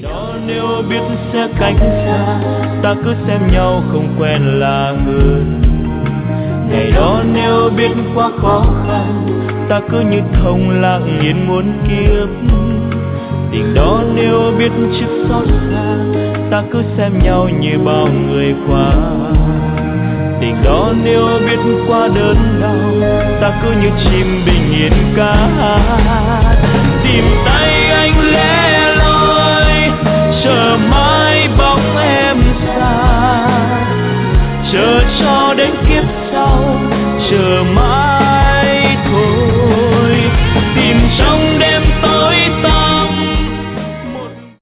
đó nếu biết sẽ cách xa, ta cứ xem nhau không quen là hơn. Ngày đó nếu biết quá khó khăn, ta cứ như thông lặng yên muôn kiếp. Tình đó nếu biết trước xót xa, ta cứ xem nhau như bao người qua. Tình đó nếu biết qua đớn đau, ta cứ như chim bình yên ca hát. Tìm tay anh lẽ